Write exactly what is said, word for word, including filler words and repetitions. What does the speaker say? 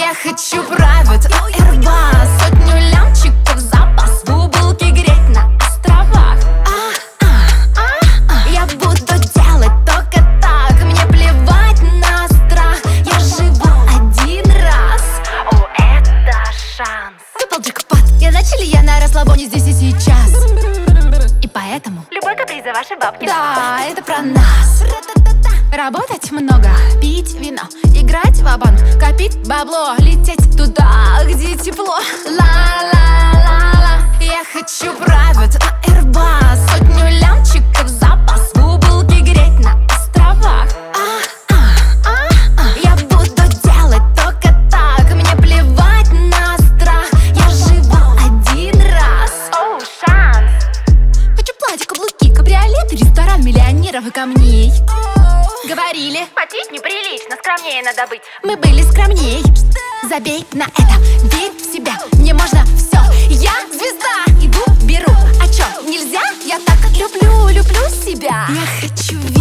Я хочу private Airbus, сотню лямчиков запас, бубулки греть на островах. а, а, а, а. Я буду делать только так, мне плевать на страх. Я живу один раз. О, это шанс. Выпал джекпот. Я начали, я на расслабоне здесь и сейчас. И поэтому Любой каприз за ваши бабки. да, это про нас. Работать много, пить вино, играть ва-банк, копить бабло, лететь туда, где тепло. Ла-ла-ла-ла. Я хочу private Airbus, сотню лямчиков запас, бубулки греть на островах. а, а, а, а. Я буду делать только так, мне плевать на страх. Я живу один раз. Оу, шанс. Хочу платье, каблуки, кабриолет, ресторан миллионеров и камней. Говорили, Потеть неприлично, скромнее надо быть. мы были скромней. Забей на это, верь в себя, мне можно все. Я звезда, иду, беру. А чё, нельзя? Я так люблю, люблю себя. Я хочу